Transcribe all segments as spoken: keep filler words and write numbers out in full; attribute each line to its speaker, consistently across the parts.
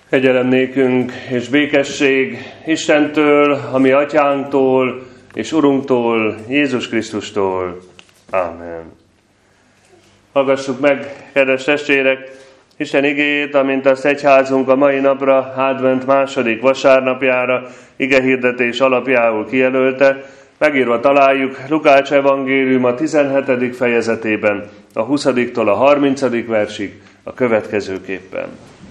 Speaker 1: Kegyelem nékünk és békesség Istentől, a mi atyánktól és Urunktól, Jézus Krisztustól. Ámen. Hallgassuk meg, kedves testvérek, Isten igéjét, amint azt egyházunk a mai napra, advent második vasárnapjára, igehirdetés alapjául kijelölte. Megírva találjuk Lukács evangélium a tizenhetedik fejezetében, a huszadiktól a harmincadik versig a következőképpen.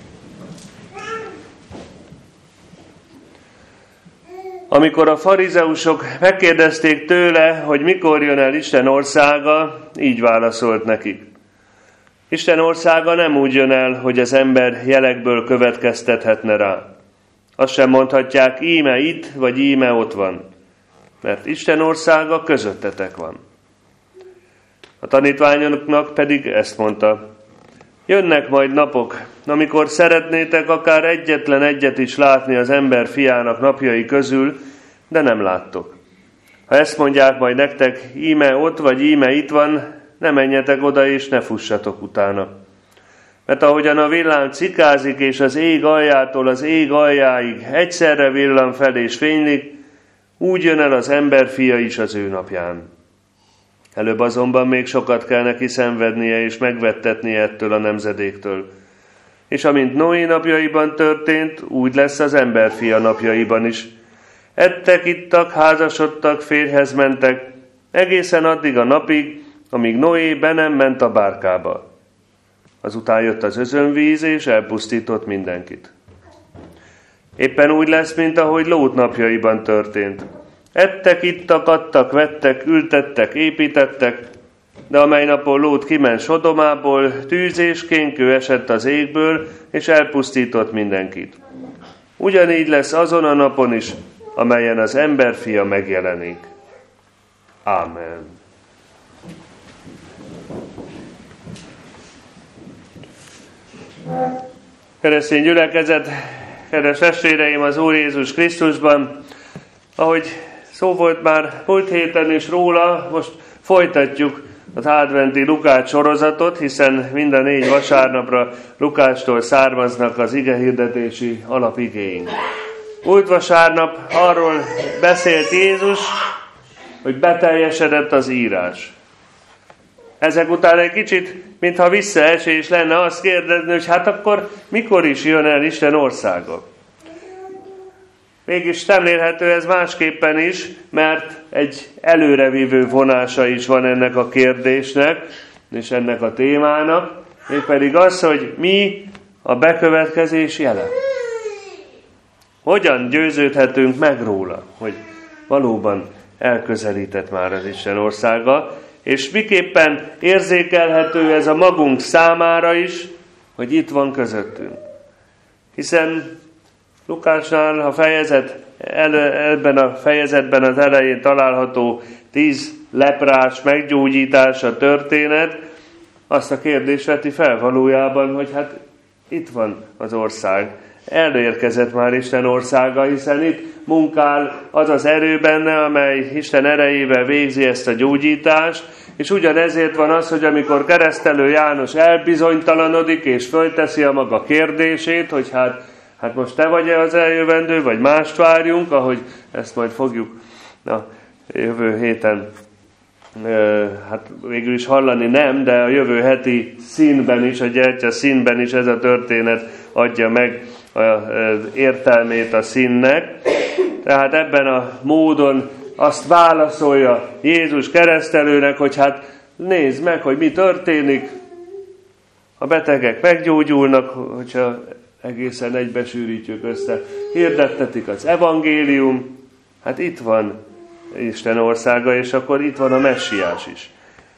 Speaker 1: Amikor a farizeusok megkérdezték tőle, hogy mikor jön el Isten országa, így válaszolt nekik. Isten országa nem úgy jön el, hogy az ember jelekből következtethetne rá. Azt sem mondhatják, íme itt, vagy íme ott van, mert Isten országa közöttetek van. A tanítványoknak pedig ezt mondta. Jönnek majd napok, amikor szeretnétek akár egyetlen egyet is látni az ember fiának napjai közül, de nem láttok. Ha ezt mondják majd nektek, íme ott vagy íme itt van, ne menjetek oda és ne fussatok utána. Mert ahogyan a villám cikázik és az ég aljától az ég aljáig egyszerre villan fel és fénylik, úgy jön el az ember fia is az ő napján. Előbb azonban még sokat kell neki szenvednie és megvettetnie ettől a nemzedéktől. És amint Noé napjaiban történt, úgy lesz az emberfia napjaiban is. Ettek, ittak, házasodtak, férjhez mentek, egészen addig a napig, amíg Noé be nem ment a bárkába. Azután jött az özönvíz, és elpusztított mindenkit. Éppen úgy lesz, mint ahogy Lót napjaiban történt. Ettek, ittak, adtak, vettek, ültettek, építettek, de amely napon Lót kiment Sodomából, tűz és kénkő esett az égből, és elpusztított mindenkit. Ugyanígy lesz azon a napon is, amelyen az emberfia megjelenik. Ámen. Keresztény gyülekezet, kedves testvéreim az Úr Jézus Krisztusban, ahogy szó volt már múlt héten is róla, most folytatjuk az adventi Lukács sorozatot, hiszen mind a négy vasárnapra Lukácstól származnak az igehirdetési alapigéink. Múlt vasárnap arról beszélt Jézus, hogy beteljesedett az írás. Ezek után egy kicsit, mintha visszaesés lenne azt kérdezni, hogy hát akkor mikor is jön el Isten országa? Mégis szemlélhető ez másképpen is, mert egy előrevívő vonása is van ennek a kérdésnek, és ennek a témának, mégpedig az, hogy mi a bekövetkezés jele. Hogyan győződhetünk meg róla, hogy valóban elközelített már az Isten országa, és miképpen érzékelhető ez a magunk számára is, hogy itt van közöttünk. Hiszen Lukácsnál a fejezet, ebben a fejezetben az elején található tíz leprás meggyógyítása történet, azt a kérdést veti fel valójában, hogy hát itt van az ország. Elérkezett már Isten országa, hiszen itt munkál az az erő benne, amely Isten erejével végzi ezt a gyógyítást, és ugyanezért van az, hogy amikor keresztelő János elbizonytalanodik, és fölteszi a maga kérdését, hogy hát, hát most te vagy-e az eljövendő, vagy mást várjunk, ahogy ezt majd fogjuk na, jövő héten hát végül is hallani nem, de a jövő heti színben is, a gyertya színben is ez a történet adja meg az értelmét a színnek. Tehát ebben a módon azt válaszolja Jézus keresztelőnek, hogy hát nézd meg, hogy mi történik. A betegek meggyógyulnak, hogyha egészen egybesűrítjük össze. Hirdettetik az evangélium, hát itt van Isten országa, és akkor itt van a messiás is.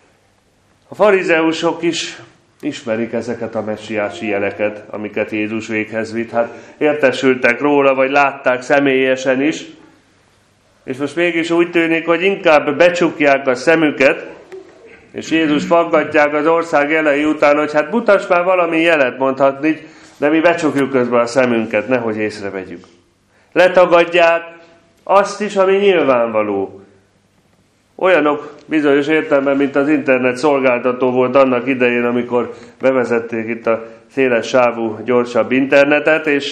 Speaker 1: A farizeusok is ismerik ezeket a messiási jeleket, amiket Jézus véghez vitt. Hát értesültek róla, vagy látták személyesen is, és most mégis úgy tűnik, hogy inkább becsukják a szemüket, és Jézus faggatják az ország jelei után, hogy hát mutass már valami jelet, mondhatni, de mi becsukjuk közben a szemünket, nehogy észrevegyük. Letagadják azt is, ami nyilvánvaló. Olyanok bizonyos értelemben, mint az internet szolgáltató volt annak idején, amikor bevezették itt a széles sávú, gyorsabb internetet, és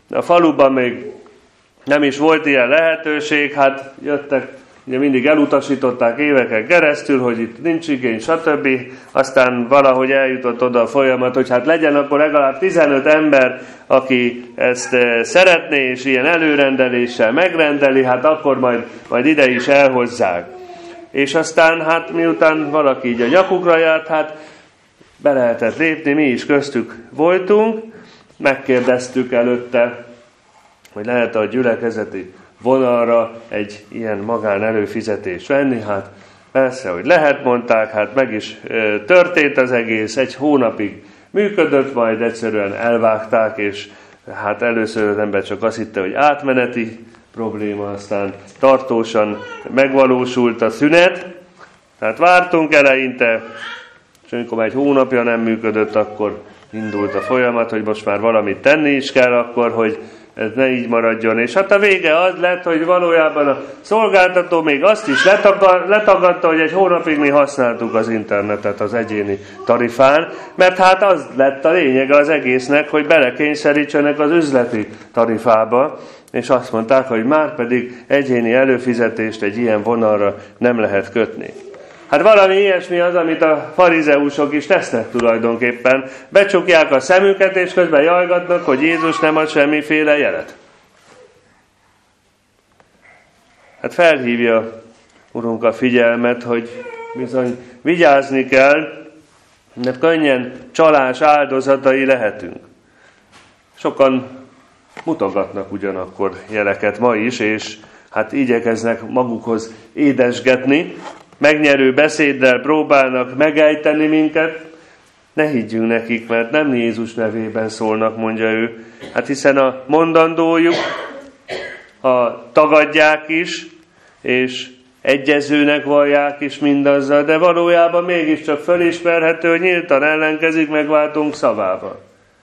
Speaker 1: A faluban még nem is volt ilyen lehetőség, hát jöttek, ugye mindig elutasították éveken keresztül, hogy itt nincs igény, stb. Aztán valahogy eljutott oda a folyamat, hogy hát legyen akkor legalább tizenöt ember, aki ezt szeretné, és ilyen előrendeléssel megrendeli, hát akkor majd, majd ide is elhozzák. És aztán hát miután valaki így a nyakukra járt, hát be lehetett lépni, mi is köztük voltunk, megkérdeztük előtte, hogy lehet a gyülekezeti vonalra egy ilyen magán előfizetést venni, hát persze, hogy lehet, mondták, hát meg is e, történt az egész, egy hónapig működött, majd egyszerűen elvágták, és hát először az ember csak azt hitte, hogy átmeneti probléma, aztán tartósan megvalósult a szünet, tehát vártunk eleinte, és amikor már egy hónapja nem működött, akkor indult a folyamat, hogy most már valamit tenni is kell akkor, hogy ez ne így maradjon. És hát a vége az lett, hogy valójában a szolgáltató még azt is letagadta, hogy egy hónapig mi használtuk az internetet az egyéni tarifán, mert hát az lett a lényege az egésznek, hogy belekényszerítsenek az üzleti tarifába, és azt mondták, hogy már pedig egyéni előfizetést egy ilyen vonalra nem lehet kötni. Hát valami ilyesmi az, amit a farizeusok is tesznek tulajdonképpen. Becsukják a szemüket, és közben jajgatnak, hogy Jézus nem ad semmiféle jelet. Hát felhívja Urunk a figyelmet, hogy bizony vigyázni kell, mert könnyen csalás áldozatai lehetünk. Sokan mutogatnak ugyanakkor jeleket ma is, és hát igyekeznek magukhoz édesgetni, megnyerő beszéddel próbálnak megejteni minket, ne higgyünk nekik, mert nem Jézus nevében szólnak, mondja ő. Hát hiszen a mondandójuk, ha tagadják is, és egyezőnek vallják is mindazzal, de valójában mégiscsak felismerhető, hogy nyíltan ellenkezik megváltunk szavával.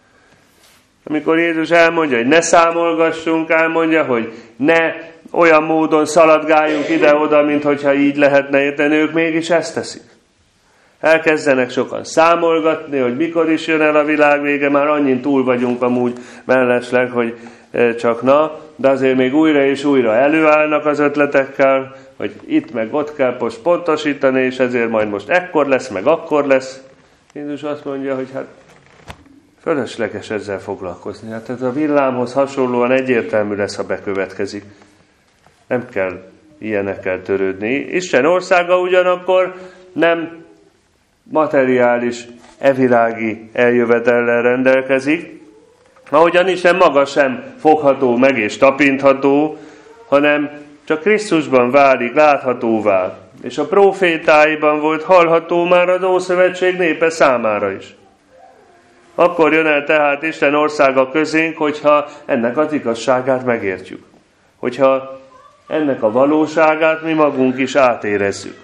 Speaker 1: Amikor Jézus elmondja, hogy ne számolgassunk, elmondja, hogy ne olyan módon szaladgáljunk ide-oda, mint hogyha így lehetne érteni, ők mégis ezt teszik. Elkezdenek sokan számolgatni, hogy mikor is jön el a világ vége, már annyin túl vagyunk amúgy mellesleg, hogy csak na, de azért még újra és újra előállnak az ötletekkel, hogy itt meg ott kell most pontosítani, és ezért majd most ekkor lesz, meg akkor lesz. Jézus azt mondja, hogy hát fölösleges ezzel foglalkozni. Hát ez a villámhoz hasonlóan egyértelmű lesz, ha bekövetkezik. Nem kell ilyenekkel törődni. Isten országa ugyanakkor nem materiális, evilági eljövetellel rendelkezik, ahogyan Isten maga sem fogható meg és tapintható, hanem csak Krisztusban válik láthatóvá, és a prófétáiban volt hallható már az Ószövetség népe számára is. Akkor jön el tehát Isten országa közénk, hogyha ennek az igazságát megértjük. Hogyha ennek a valóságát mi magunk is átérezzük.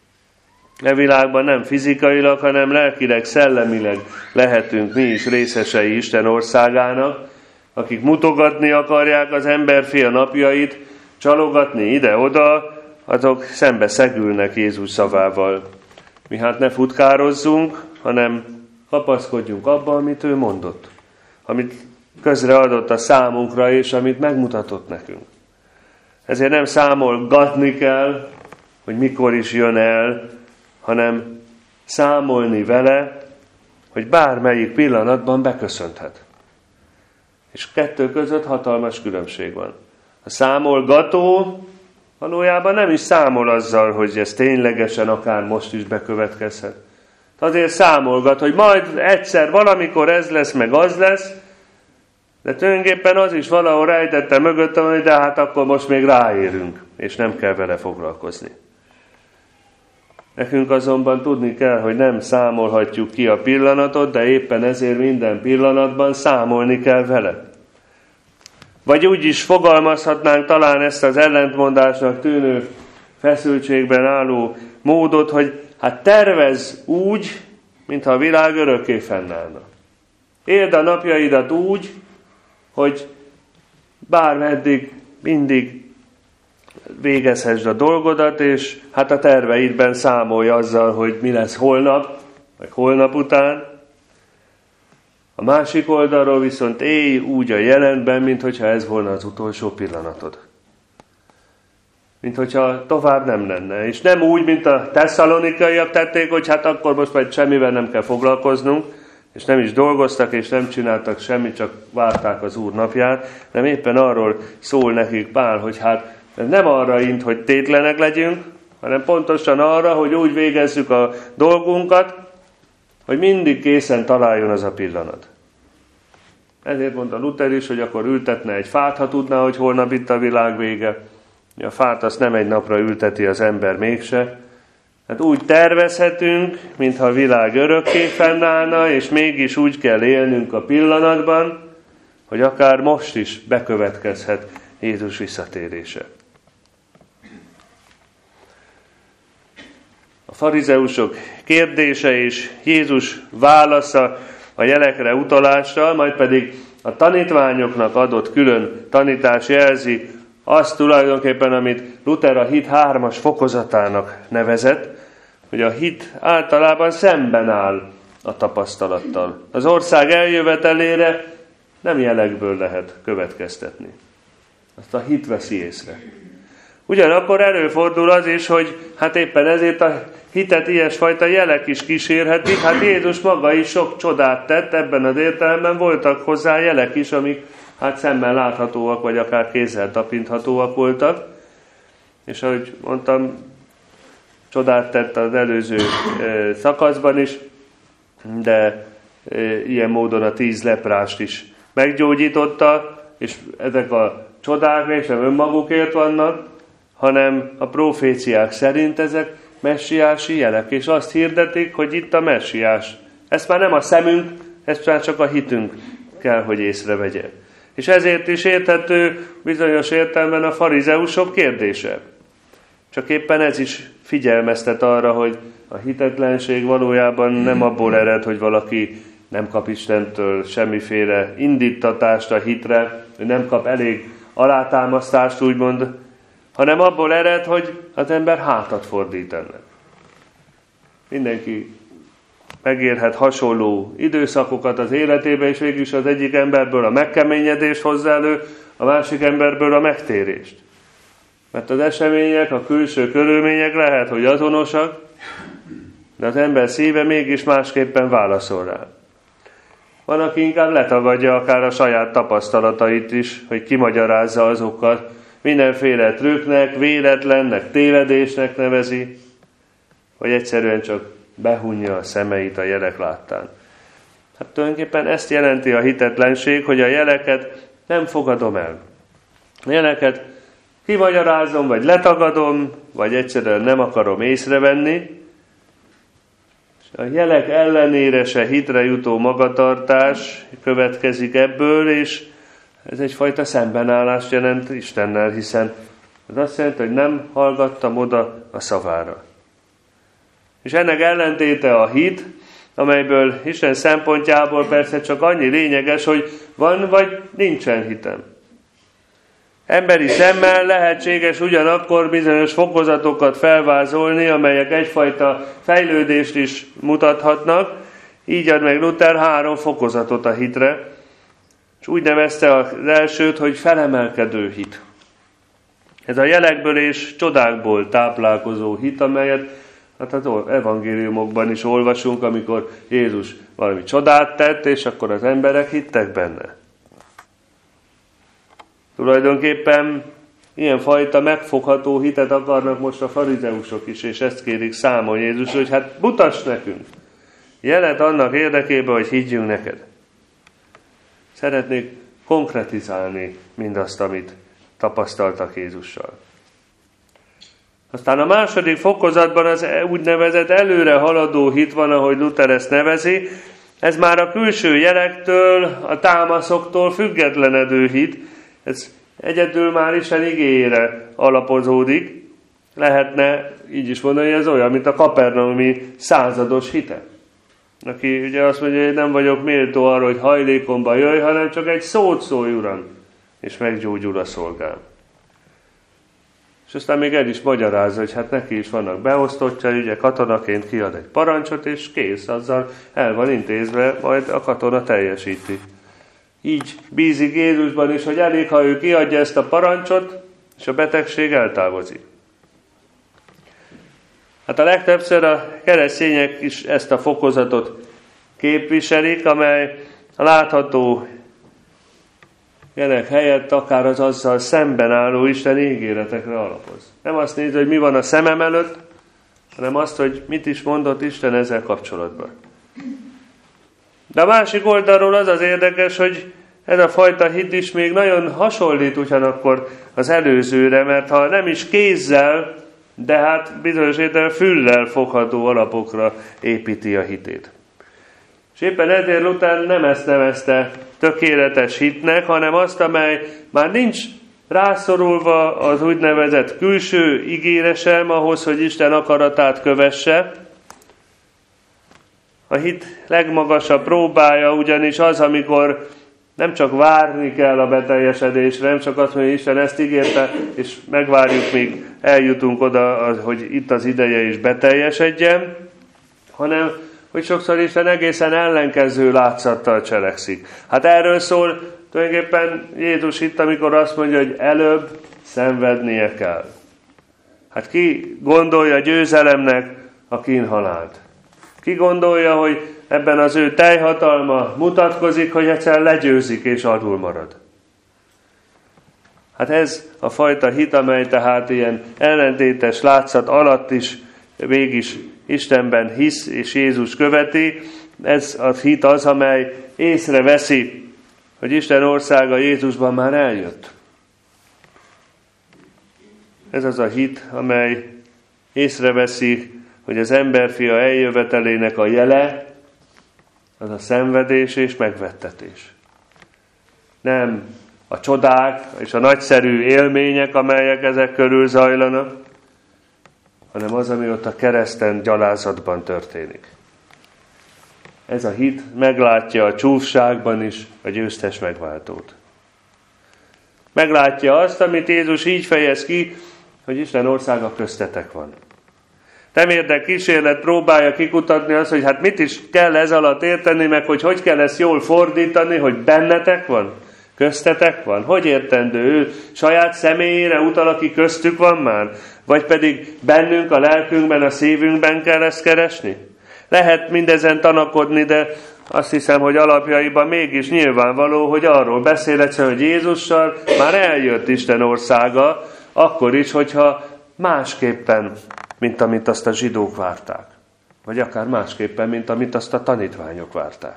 Speaker 1: E világban nem fizikailag, hanem lelkileg, szellemileg lehetünk mi is részesei Isten országának, akik mutogatni akarják az emberfia napjait, csalogatni ide-oda, azok szembe szegülnek Jézus szavával. Mi hát ne futkározzunk, hanem kapaszkodjunk abba, amit ő mondott, amit közreadott a számunkra, és amit megmutatott nekünk. Ezért nem számolgatni kell, hogy mikor is jön el, hanem számolni vele, hogy bármelyik pillanatban beköszönthet. És kettő között hatalmas különbség van. A számolgató valójában nem is számol azzal, hogy ez ténylegesen akár most is bekövetkezhet. Azért számolgat, hogy majd egyszer, valamikor ez lesz, meg az lesz, de tulajdonképpen az is valahol rejtette mögöttem, hogy de hát akkor most még ráérünk, és nem kell vele foglalkozni. Nekünk azonban tudni kell, hogy nem számolhatjuk ki a pillanatot, de éppen ezért minden pillanatban számolni kell vele. Vagy úgy is fogalmazhatnánk talán ezt az ellentmondásnak tűnő feszültségben álló módot, hogy hát tervezz úgy, mintha a világ örökké fennállna. Éld a napjaidat úgy, hogy bármeddig mindig végezhessd a dolgodat, és hát a terveidben számolj azzal, hogy mi lesz holnap, vagy holnap után. A másik oldalról viszont élj úgy a jelenben, minthogyha ez volna az utolsó pillanatod. Mint hogyha tovább nem lenne. És nem úgy, mint a tesszalonikaiak tették, hogy hát akkor most majd semmivel nem kell foglalkoznunk, és nem is dolgoztak, és nem csináltak semmit, csak várták az Úr napját, nem éppen arról szól nekik Pál, hogy hát nem arra int, hogy tétlenek legyünk, hanem pontosan arra, hogy úgy végezzük a dolgunkat, hogy mindig készen találjon az a pillanat. Ezért mondta Luther is, hogy akkor ültetne egy fát, ha tudná, hogy holnap itt a világ vége. A fát azt nem egy napra ülteti az ember mégse. Hát úgy tervezhetünk, mintha a világ örökké fennállna, és mégis úgy kell élnünk a pillanatban, hogy akár most is bekövetkezhet Jézus visszatérése. A farizeusok kérdése és Jézus válasza a jelekre utalással, majd pedig a tanítványoknak adott külön tanítás jelzi azt tulajdonképpen, amit Luther a hit hármas fokozatának nevezett, hogy a hit általában szemben áll a tapasztalattal. Az ország eljövetelére nem jelekből lehet következtetni. Azt a hit veszi észre. Ugyanakkor előfordul az is, hogy hát éppen ezért a hitet ilyesfajta jelek is kísérhetik. Hát Jézus maga is sok csodát tett, ebben az értelemben voltak hozzá jelek is, amik hát szemmel láthatóak, vagy akár kézzel tapinthatóak voltak. És ahogy mondtam, csodát tett az előző e, szakaszban is, de e, ilyen módon a tíz leprást is meggyógyította, és ezek a csodák mégsem önmagukért vannak, hanem a proféciák szerint ezek messiási jelek, és azt hirdetik, hogy itt a messiás. Ezt már nem a szemünk, ezt már csak a hitünk kell, hogy észrevegye. És ezért is érthető bizonyos értelemben a farizeusok kérdése. Csak éppen ez is figyelmeztet arra, hogy a hitetlenség valójában nem abból ered, hogy valaki nem kap Istentől semmiféle indítatást a hitre, hogy nem kap elég alátámasztást, úgymond, hanem abból ered, hogy az ember hátat fordít ennek. Mindenki megérhet hasonló időszakokat az életébe, és végülis az egyik emberből a megkeményedést hozza elő, a másik emberből a megtérést. Mert az események, a külső körülmények lehet, hogy azonosak, de az ember szíve mégis másképpen válaszol rá. Van, aki inkább letagadja akár a saját tapasztalatait is, hogy kimagyarázza azokat, mindenféle trükknek, véletlennek, tévedésnek nevezi, vagy egyszerűen csak behunja a szemeit a jelek láttán. Hát tulajdonképpen ezt jelenti a hitetlenség, hogy a jeleket nem fogadom el. A jeleket kimagyarázom, vagy letagadom, vagy egyszerűen nem akarom észrevenni, és a jelek ellenére se hitre jutó magatartás következik ebből, és ez egyfajta szembenállást jelent Istennel, hiszen az azt jelenti, hogy nem hallgattam oda a szavára. És ennek ellentéte a hit, amelyből Isten szempontjából persze csak annyi lényeges, hogy van vagy nincsen hitem. Emberi szemmel lehetséges ugyanakkor bizonyos fokozatokat felvázolni, amelyek egyfajta fejlődést is mutathatnak. Így ad meg Luther három fokozatot a hitre, és úgy nevezte az elsőt, hogy felemelkedő hit. Ez a jelekből és csodákból táplálkozó hit, amelyet hát az evangéliumokban is olvasunk, amikor Jézus valami csodát tett, és akkor az emberek hittek benne. Tulajdonképpen ilyenfajta megfogható hitet akarnak most a farizeusok is, és ezt kérik számon Jézus, hogy hát mutass nekünk jelet annak érdekében, hogy higgyünk neked. Szeretnék konkretizálni mindazt, amit tapasztaltak Jézussal. Aztán a második fokozatban az úgynevezett előre haladó hit van, ahogy Luther ezt nevezi. Ez már a külső jelektől, a támaszoktól függetlenedő hit. Ez egyedül már Isten igéjére alapozódik. Lehetne így is mondani, hogy ez olyan, mint a kapernaumi százados hite. Aki ugye azt mondja, hogy nem vagyok méltó arra, hogy hajlékomba jöjj, hanem csak egy szót szólj, Uram, és meggyógyul a szolgám. És aztán még el is magyarázza, hogy hát neki is vannak beosztottjai, ugye katonaként kiad egy parancsot, és kész, azzal el van intézve, majd a katona teljesíti. Így bízik Jézusban is, hogy elég, ha ő kiadja ezt a parancsot, és a betegség eltávozik. Hát a legtöbbször a keresztények is ezt a fokozatot képviselik, amely a látható jelek helyett akár az azzal szemben álló Isten ígéretekre alapoz. Nem azt nézi, hogy mi van a szemem előtt, hanem azt, hogy mit is mondott Isten ezzel kapcsolatban. De a másik oldalról az az érdekes, hogy ez a fajta hit is még nagyon hasonlít ugyanakkor az előzőre, mert ha nem is kézzel, de hát bizonyos értelemben füllel fogható alapokra építi a hitét. És éppen ezért Luther nem ezt nevezte tökéletes hitnek, hanem azt, amely már nincs rászorulva az úgynevezett külső ígére sem ahhoz, hogy Isten akaratát kövesse. A hit legmagasabb próbája ugyanis az, amikor nem csak várni kell a beteljesedésre, nem csak azt mondja, hogy Isten ezt ígérte, és megvárjuk, míg eljutunk oda, hogy itt az ideje is beteljesedjen, hanem hogy sokszor Isten egészen ellenkező látszattal cselekszik. Hát erről szól tulajdonképpen Jézus itt, amikor azt mondja, hogy előbb szenvednie kell. Hát ki gondolja győzelemnek a kínhalált? Ki gondolja, hogy ebben az ő teljhatalma mutatkozik, hogy egyszer legyőzik és alul marad? Hát ez a fajta hit, amely tehát ilyen ellentétes látszat alatt is mégis Istenben hisz és Jézus követi, ez a hit az, amely észreveszi, hogy Isten országa Jézusban már eljött. Ez az a hit, amely észreveszi, hogy az emberfia eljövetelének a jele, az a szenvedés és megvettetés. Nem a csodák és a nagyszerű élmények, amelyek ezek körül zajlanak, hanem az, ami ott a kereszten gyalázatban történik. Ez a hit meglátja a csúfságban is a győztes megváltót. Meglátja azt, amit Jézus így fejez ki, hogy Isten országa köztetek van. Nem érdek kísérlet próbálja kikutatni azt, hogy hát mit is kell ez alatt érteni, meg hogy hogy kell ezt jól fordítani, hogy bennetek van, köztetek van. Hogy értendő? Ő saját személyére utal, aki köztük van már? Vagy pedig bennünk, a lelkünkben, a szívünkben kell ezt keresni? Lehet mindezen tanakodni, de azt hiszem, hogy alapjaiban mégis nyilvánvaló, hogy arról beszél egyszerűen, hogy Jézussal már eljött Isten országa, akkor is, hogyha másképpen, mint amit azt a zsidók várták. Vagy akár másképpen, mint amit azt a tanítványok várták.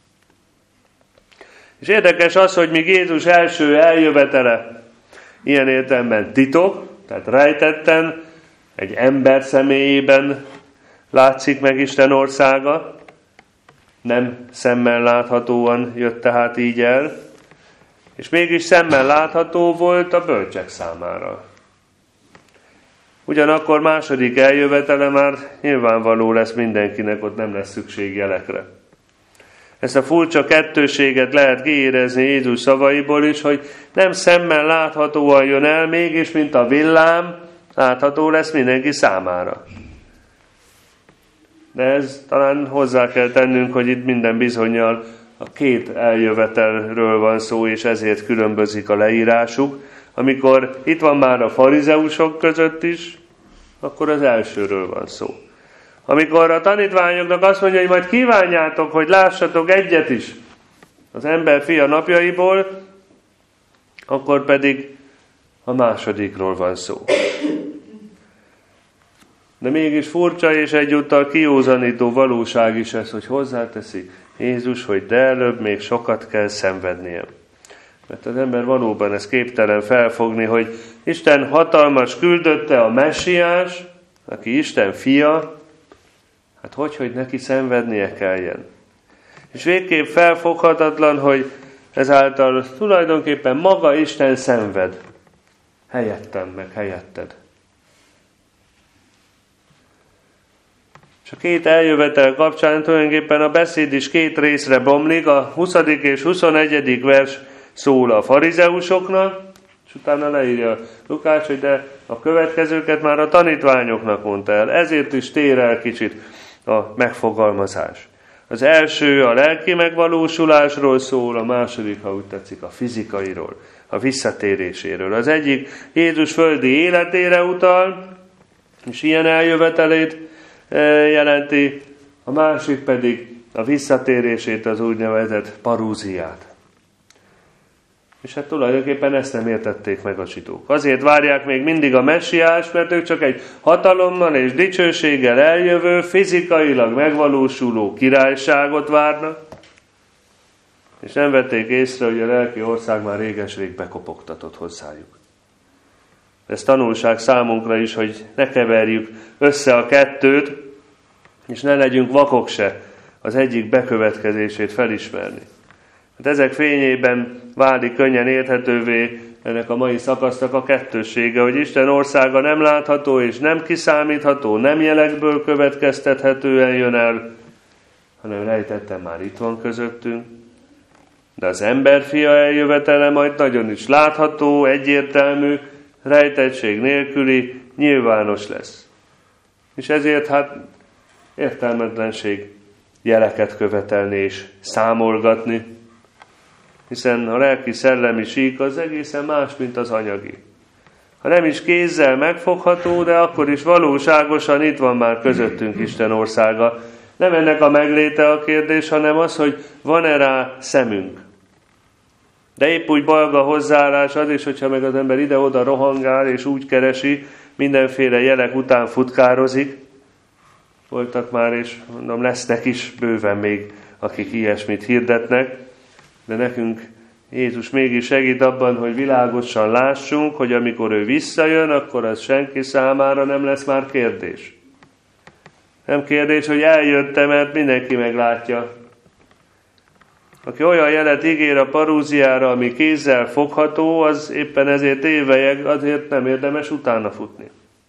Speaker 1: És érdekes az, hogy míg Jézus első eljövetele ilyen értelemben titok, tehát rejtetten, egy ember személyében látszik meg Isten országa, nem szemmel láthatóan jött tehát így el, és mégis szemmel látható volt a bölcsek számára. Ugyanakkor második eljövetele már nyilvánvaló lesz mindenkinek, ott nem lesz szükség jelekre. Ezt a furcsa kettőséget lehet kiérezni Jézus szavaiból is, hogy nem szemmel láthatóan jön el, mégis, mint a villám, látható lesz mindenki számára. De ez talán hozzá kell tennünk, hogy itt minden bizonnyal a két eljövetelről van szó, és ezért különbözik a leírásuk. Amikor itt van már a farizeusok között is, akkor az elsőről van szó. Amikor a tanítványoknak azt mondja, hogy majd kívánjátok, hogy lássatok egyet is az ember fia napjaiból, akkor pedig a másodikról van szó. De mégis furcsa és egyúttal kiózanító valóság is ez, hogy hozzáteszi Jézus, hogy de előbb még sokat kell szenvednie. Mert az ember valóban ezt képtelen felfogni, hogy Isten hatalmas küldötte a messiás, aki Isten fia, hát hogy, hogy neki szenvednie kelljen. És végképp felfoghatatlan, hogy ezáltal tulajdonképpen maga Isten szenved. Helyettem, meg helyetted. És a két eljövetel kapcsán tulajdonképpen a beszéd is két részre bomlik. A huszadik és huszonegyedik vers szól a farizeusoknak, és utána leírja Lukács, hogy de a következőket már a tanítványoknak mondta el, ezért is tér el kicsit a megfogalmazás. Az első a lelki megvalósulásról szól, a második, ha úgy tetszik, a fizikairól, a visszatéréséről. Az egyik Jézus földi életére utal, és ilyen eljövetelét jelenti, a másik pedig a visszatérését, az úgynevezett parúziát. És hát tulajdonképpen ezt nem értették meg a zsidók. Azért várják még mindig a messiást, mert ők csak egy hatalommal és dicsőséggel eljövő, fizikailag megvalósuló királyságot várnak, és nem vették észre, hogy a lelki ország már réges-rég bekopogtatott hozzájuk. Ez tanulság számunkra is, hogy ne keverjük össze a kettőt, és ne legyünk vakok se az egyik bekövetkezését felismerni. Hát ezek fényében válik könnyen érthetővé ennek a mai szakasznak a kettőssége, hogy Isten országa nem látható és nem kiszámítható, nem jelekből következtethetően jön el, hanem rejtetten már itt van közöttünk. De az emberfia eljövetele majd nagyon is látható, egyértelmű, rejtettség nélküli, nyilvános lesz. És ezért hát értelmetlenség jeleket követelni és számolgatni, hiszen a lelki-szellemi sík az egészen más, mint az anyagi. Ha nem is kézzel megfogható, de akkor is valóságosan itt van már közöttünk Isten országa. Nem ennek a megléte a kérdés, hanem az, hogy van-e rá szemünk. De épp úgy balga hozzáállás az is, hogyha meg az ember ide-oda rohangál és úgy keresi, mindenféle jelek után futkározik. Voltak már, és mondom, lesznek is bőven még, akik ilyesmit hirdetnek, de nekünk Jézus mégis segít abban, hogy világosan lássunk, hogy amikor ő visszajön, akkor az senki számára nem lesz már kérdés. Nem kérdés, hogy eljöttem, mert mindenki meglátja. Aki olyan jelet ígér a parúziára, ami kézzel fogható, az éppen ezért évejeg, azért nem érdemes utána futni.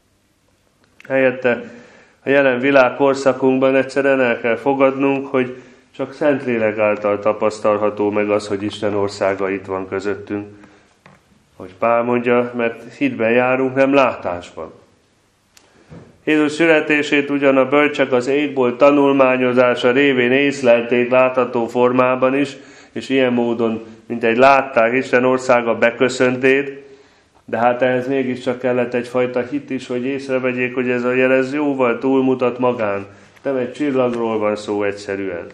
Speaker 1: Helyette a jelen világ korszakunkban egyszerűen el kell fogadnunk, hogy csak Szentlélek által tapasztalható meg az, hogy Isten országa itt van közöttünk. Hogy Pál mondja, mert hitben járunk, nem látásban. Jézus születését ugyan a bölcsek az égbolt tanulmányozása révén észlelték látható formában is, és ilyen módon, mint egy látták Isten országa beköszöntét, de hát ehhez mégiscsak kellett egyfajta hit is, hogy észrevegyék, hogy ez a jel ez jóval túlmutat magán. Nem egy csillagról van szó egyszerűen.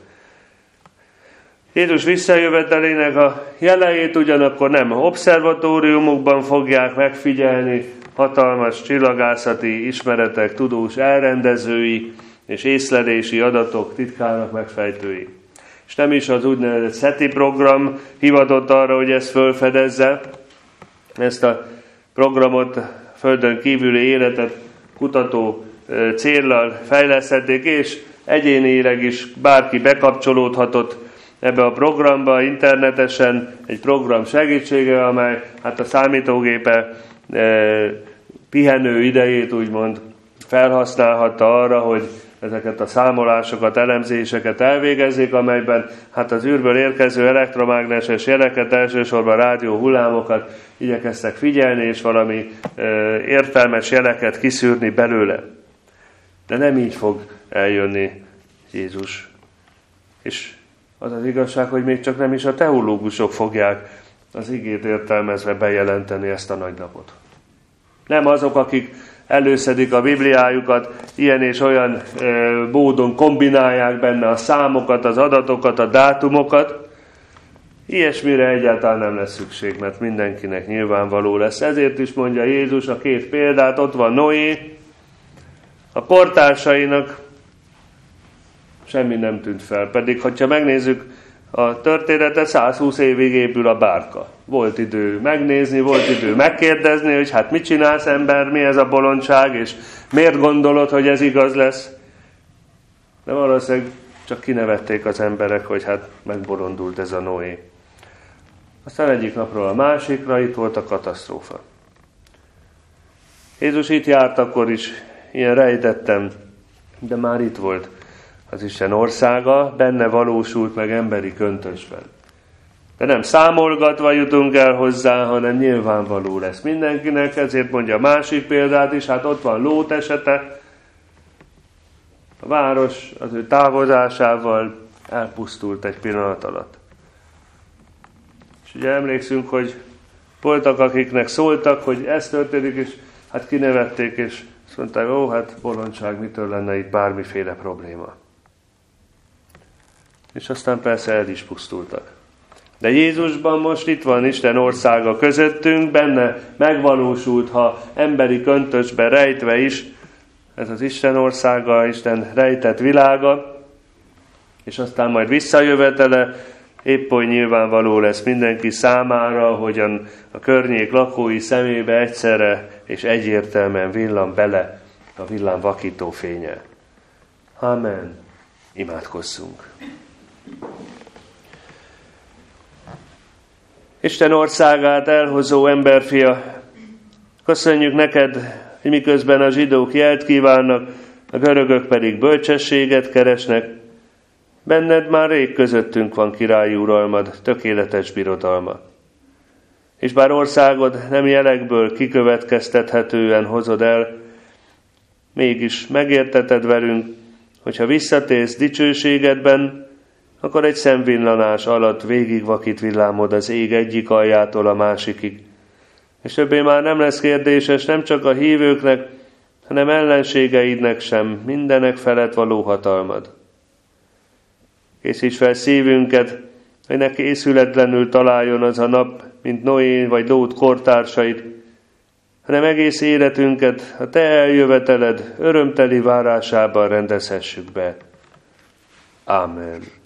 Speaker 1: Jézus visszajövetelének a jeleit ugyanakkor nem obszervatóriumokban fogják megfigyelni, hatalmas csillagászati ismeretek, tudós elrendezői és észlelési adatok titkának megfejtői. És nem is az úgynevezett SETI program hivatott arra, hogy ezt fölfedezze. Ezt a programot, földön kívüli életet kutató céllal fejlesztették, és egyénileg is bárki bekapcsolódhatott ebbe a programba internetesen, egy program segítsége, amely hát a számítógépe e, pihenő idejét úgymond felhasználhatta arra, hogy ezeket a számolásokat, elemzéseket elvégezzék, amelyben hát az űrből érkező elektromágneses jeleket, elsősorban rádió hullámokat igyekeztek figyelni, és valami e, értelmes jeleket kiszűrni belőle. De nem így fog eljönni Jézus. És az az igazság, hogy még csak nem is a teológusok fogják az igét értelmezve bejelenteni ezt a nagy napot. Nem azok, akik előszedik a Bibliájukat, ilyen és olyan e, módon kombinálják benne a számokat, az adatokat, a dátumokat. Ilyesmire egyáltalán nem lesz szükség, mert mindenkinek nyilvánvaló lesz. Ezért is mondja Jézus a két példát, ott van Noé, a kortársainak semmi nem tűnt fel. Pedig, ha megnézzük a történetet, százhúsz évig épül a bárka. Volt idő megnézni, volt idő megkérdezni, hogy hát mit csinálsz ember, mi ez a bolondság, és miért gondolod, hogy ez igaz lesz? De valószínűleg csak kinevették az emberek, hogy hát megbolondult ez a Noé. Aztán egyik napról a másikra, itt volt a katasztrófa. Jézus itt járt akkor is, ilyen rejtettem, de már itt volt az Isten országa, benne valósult meg emberi köntösben. De nem számolgatva jutunk el hozzá, hanem nyilvánvaló lesz mindenkinek, ezért mondja a másik példát is, hát ott van Lót esete, a város az ő távozásával elpusztult egy pillanat alatt. És ugye emlékszünk, hogy voltak, akiknek szóltak, hogy ez történik, és hát kinevették, és azt mondták, ó, hát bolondság, mitől lenne itt bármiféle probléma. És aztán persze el is pusztultak. De Jézusban most itt van Isten országa közöttünk, benne megvalósult, ha emberi köntösbe rejtve is, ez az Isten országa, Isten rejtett világa, és aztán majd visszajövetele, épp oly nyilvánvaló lesz mindenki számára, hogyan a környék lakói szemébe egyszerre és egyértelműen villan bele a villám vakító fénye. Amen. Imádkozzunk. Isten országát elhozó emberfia, köszönjük neked, hogy miközben a zsidók jelt kívánnak, a görögök pedig bölcsességet keresnek, benned már rég közöttünk van királyi uralmad, tökéletes birodalma. És bár országod nem jelekből kikövetkeztethetően hozod el, mégis megérteted velünk, hogyha visszatérsz dicsőségedben, akkor egy szemvillanás alatt végigvakít villámod az ég egyik aljától a másikig. És többé már nem lesz kérdéses nem csak a hívőknek, hanem ellenségeidnek sem mindenek felett való hatalmad. Készíts fel szívünket, hogy ne készületlenül találjon az a nap, mint Noé vagy Lót kortársait, hanem egész életünket a te eljöveteled örömteli várásában rendezhessük be. Ámen.